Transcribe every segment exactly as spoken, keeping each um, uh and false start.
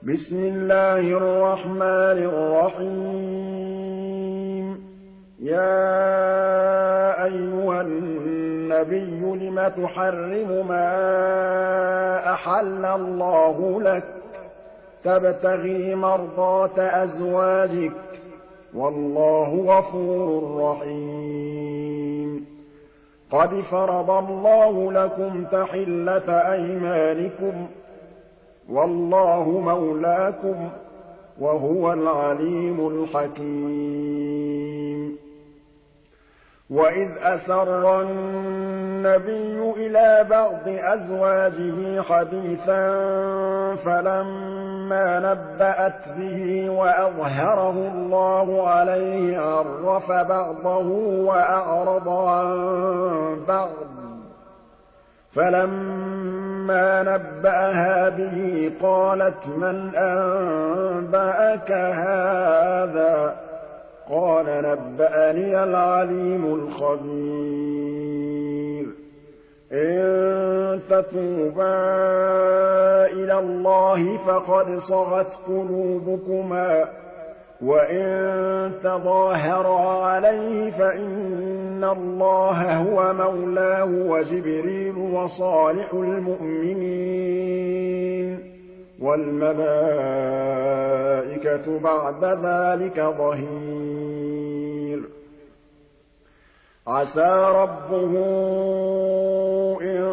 بسم الله الرحمن الرحيم يا أيها النبي لم تحرم ما أحل الله لك تبتغي مرضات أزواجك والله غفور رحيم قد فرض الله لكم تحلة أيمانكم والله مولاكم وهو العليم الحكيم وإذ أسر النبي إلى بعض أزواجه حديثا فلما نبأت به وأظهره الله عليه عرف بعضه وأعرض عن بعض فلما نبأها به قالت من أنبأك هذا قال نبأني العليم الخبير إن تتوبا إلى الله فقد صغت قلوبكما وإن تظاهرا عليه فإن الله هو مولاه وجبريل وصالح المؤمنين والملائكة بعد ذلك ظهير عسى ربه إن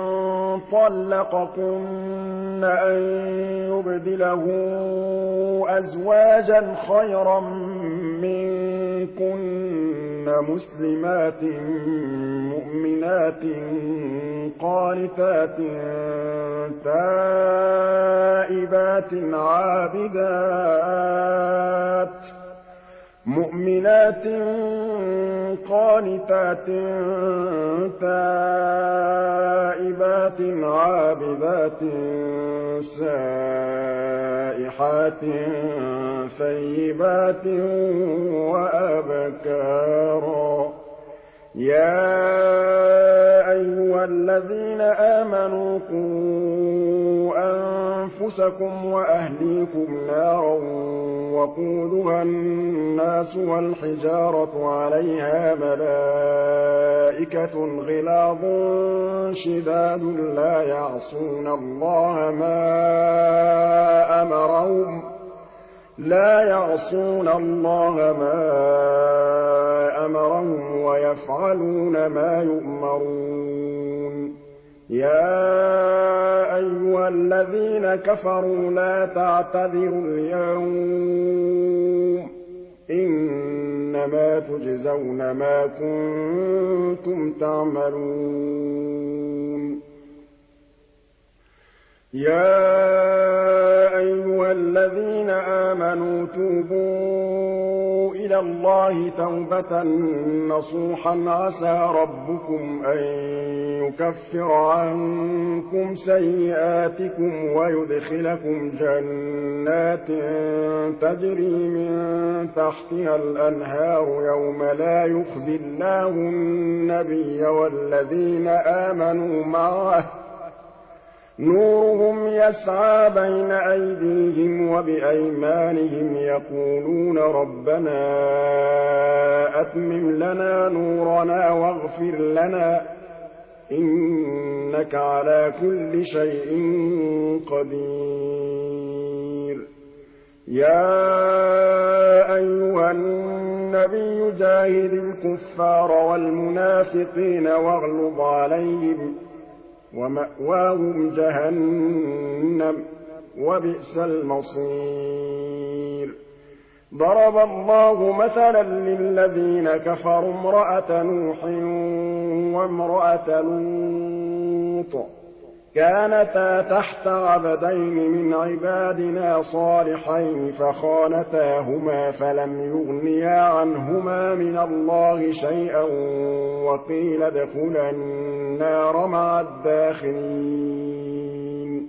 طلقكن أن يبدله أزواجا خيرا منكن مسلمات مؤمنات قانتات تائبات عابدات مؤمنات قانتات تائبات عابدات سائحات ثيبات وأبكارا يا أيها الذين آمنوا قوا أنفسكم وأهليكم نارا وقودها الناس والحجارة عليها ملائكة غلاظ شداد لا يعصون الله ما أمرهم لا يعصون الله ما أمرهم ويفعلون ما يؤمرون يا أيها الذين كفروا لا تعتذروا اليوم إنما تجزون ما كنتم تعملون يا أيها الذين آمنوا توبوا إلى الله توبة نصوحا عسى ربكم أن يكفر عنكم سيئاتكم ويدخلكم جنات تجري من تحتها الأنهار يوم لا يخزي الله النبي والذين آمنوا معه نورهم يسعى بين أيديهم وبأيمانهم يقولون ربنا أتمم لنا نورنا واغفر لنا إنك على كل شيء قدير يا أيها النبي جاهد الكفار والمنافقين واغلظ عليهم ومأواهم جهنم وبئس المصير ضرب الله مثلا للذين كفروا امرأة نوح وامرأة لوط كانتا تحت عبدين من عبادنا صالحين فخانتاهما فلم يغنيا عنهما من الله شيئا وقيل ادخلا النار مع الداخلين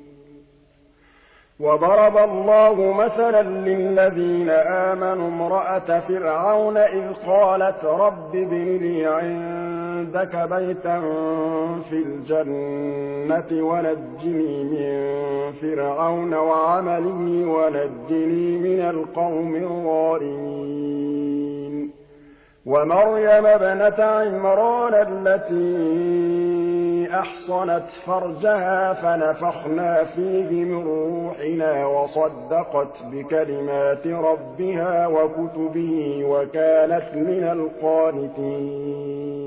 وضرب الله مثلا للذين آمنوا امرأة فرعون إذ قالت رب ابن لي عندك عِندَكَ بَيْتًا فِي الْجَنَّةِ وَنَجِّنِي مِن فِرْعَوْنَ وَعَمَلِهِ وَنَجِّنِي مِنَ الْقَوْمِ الظَّالِمِينَ وَمَرْيَمَ ابْنَتَ عِمْرَانَ الَّتِي أَحْصَنَتْ فَرْجَهَا فَنَفَخْنَا فِيهِ مِن رُّوحِنَا وَصَدَّقَتْ بِكَلِمَاتِ رَبِّهَا وَكُتُبِهِ وَكَانَتْ مِنَ الْقَانِتِينَ